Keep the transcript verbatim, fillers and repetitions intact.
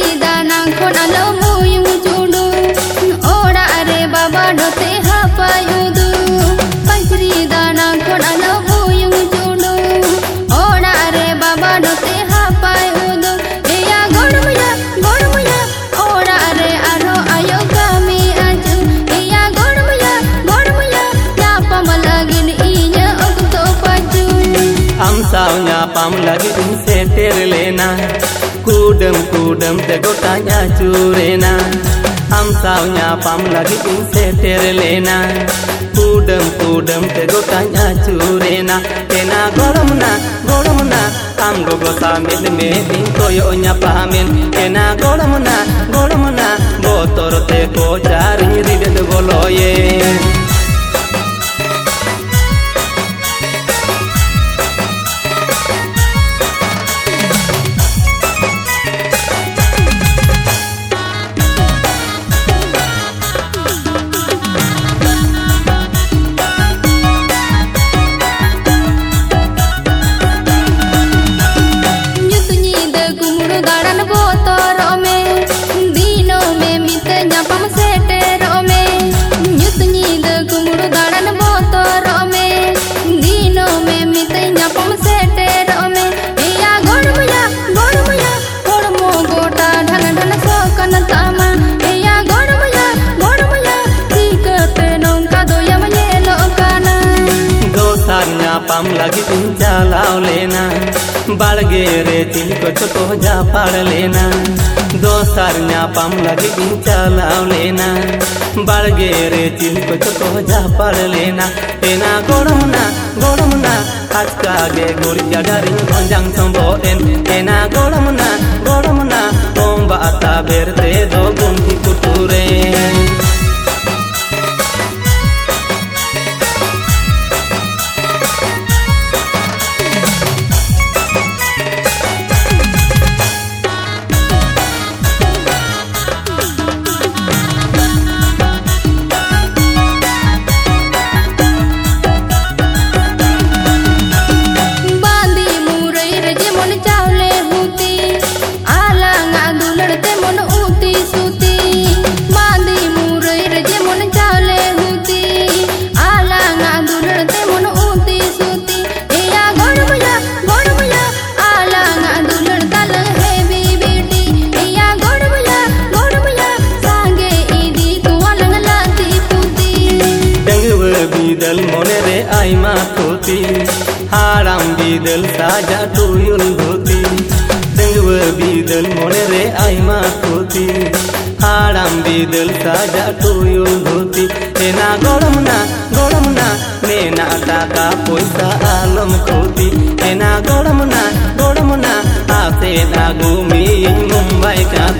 दाना खोनालो मुयुं चुडु ओड़ा रे बाबा ढोते हापायुदु पाइत्री दाना खोनालो मुयुं चुडु ओड़ा रे बाबा ढोते हापायुदु एया गोड़मुया गोड़मुया ओड़ा रे आरो आयो कामी आजु एया गोड़मुया गोड़मुया ᱧᱟᱯᱟᱢ ᱞᱟᱹᱜᱤᱫ ᱤᱧ ᱚᱠᱛᱚ ᱯᱟᱹᱪᱩ am saw ᱧᱟᱯᱟᱢ ᱞᱟᱹᱜᱤᱫ ᱤᱧ ᱥᱮᱴᱮᱨ ᱞᱮᱱᱟ kudem kudem te gotanya curena am saw ᱧᱟᱯᱟᱢ ᱞᱟᱹᱜᱤᱫ ᱤᱧ ᱥᱮᱴᱮᱨ ᱞᱮᱱᱟ kudem kudem te gotanya curena ena goromna goromna am gogo samit me din koyo ñapamin ena goromna goromna botor te ko cari ridet boloye ᱧᱟᱯᱟᱢ ᱞᱟᱹᱜᱤᱫ ᱤᱧ ᱪᱟᱞᱟᱣ ᱞᱮᱱᱟ ᱵᱟᱲᱜᱮ ᱨᱮ ᱪᱤᱞ ᱠᱚ ᱪᱚᱠᱚ ᱡᱟᱯᱟᱲ ᱞᱮᱱᱟ ᱫᱚᱥᱟᱨ ᱧᱟᱯᱟᱢ ᱞᱟᱹᱜᱤᱫ ᱤᱧ ᱪᱟᱞᱟᱣ ᱞᱮᱱᱟ ᱵᱟᱲᱜᱮ ᱨᱮ ᱪᱤᱞ ᱠᱚ ᱪᱚᱠᱚ ᱡᱟᱯᱟᱲ ᱞᱮᱱᱟ ᱮᱱᱟ ᱜᱚᱲᱚᱢᱱᱟ ᱜᱚᱲᱚᱢᱱᱟ ᱟᱪᱠᱟ ᱜᱮ ᱜᱩᱨᱤᱡ ᱜᱟᱰᱟ ᱨᱤᱧ ᱜᱚᱸᱡᱟᱝ ᱥᱚᱢᱵᱚᱜ ᱮᱱ ᱮᱱᱟ ᱜᱚᱲᱚᱢᱱᱟ ᱜᱚᱲᱚᱢᱱᱟ ᱵᱚᱢᱵᱟ ᱟᱛᱟ ᱵᱮᱨ ᱛᱮ ᱫᱚ ᱜᱩᱱᱴᱷᱤ ᱠᱩᱴᱩᱨᱮ bidal monere aima tuti haram bidal saja tuyul dhuti dengwe bidal monere aima tuti haram bidal saja tuyul dhuti ena goromna goromna nena taka poisa alam khuti ena goromna goromna ase na gumi mumbai ka